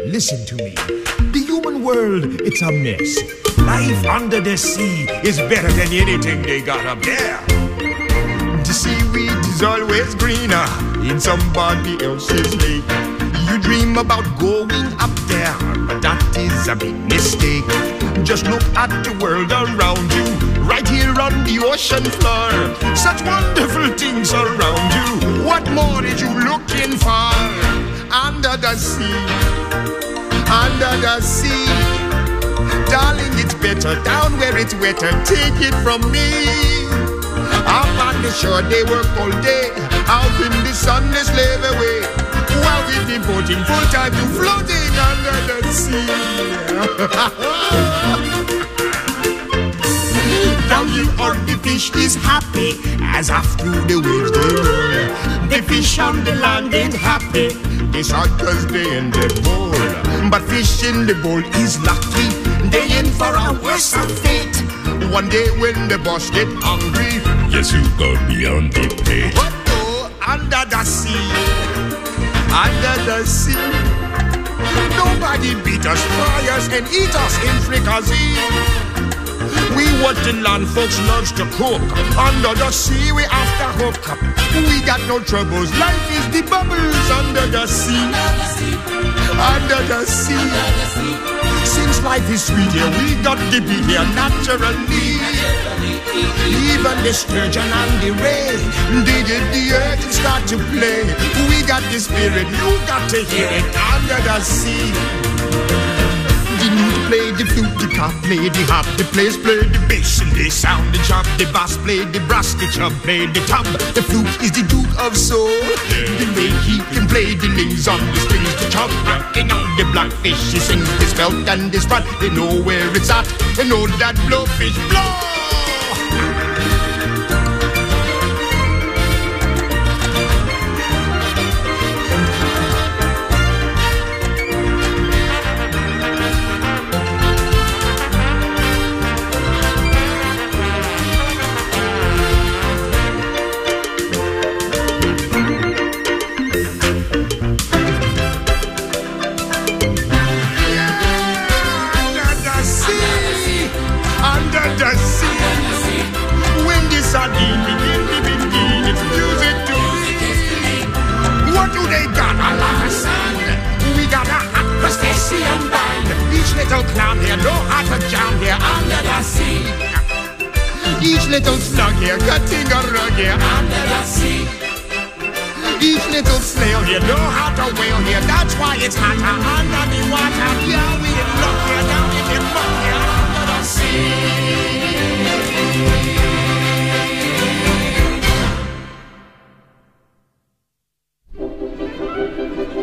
listen to me. The human world, it's a mess. Life under the sea is better than anything they got up there. The seaweed is always greener in somebody else's lake. You dream about going up there, but that is a big mistake. Just look at the world around you, right here on the ocean floor. Such wonderful things around you. What more are you looking for? Under the sea, under the sea. Darling, it's better down where it's wetter. Take it from me. Up on the shore they work all day, out in the sun they slave away, while we devoting full time to floating under the sea. Down here on the fish is happy, as after the waves they roll. The fish on the land ain't happy, they shot 'cause they in the bowl. But fish in the bowl is lucky, they in for a worse fate. One day when the boss get hungry, yes, you go beyond the plate. But oh, under the sea, under the sea, nobody beat us, fry us, and eat us in fricassee. We what the land folks loves to cook. Under the sea we have to hook up. We got no troubles. Life is the bubbles under the sea. Under the sea. Since life is sweet here, we got to be here naturally. Even the sturgeon and the ray, they get the earth and start to play. We got the spirit, you got to hear it under the sea. The lute play the flute, the cop play the harp, the players play the bass and they sound the chop. The bass play the brass, the chub play the tub. The flute is the duke of soul. The way he can play the lings on the strings, the chub rocking on the blackfish. He sings his belt and his front. They know where it's at. They know that blowfish blow. Each little slug here, cutting a rug here under the sea. Each little snail here know how to whale here. That's why it's hotter under the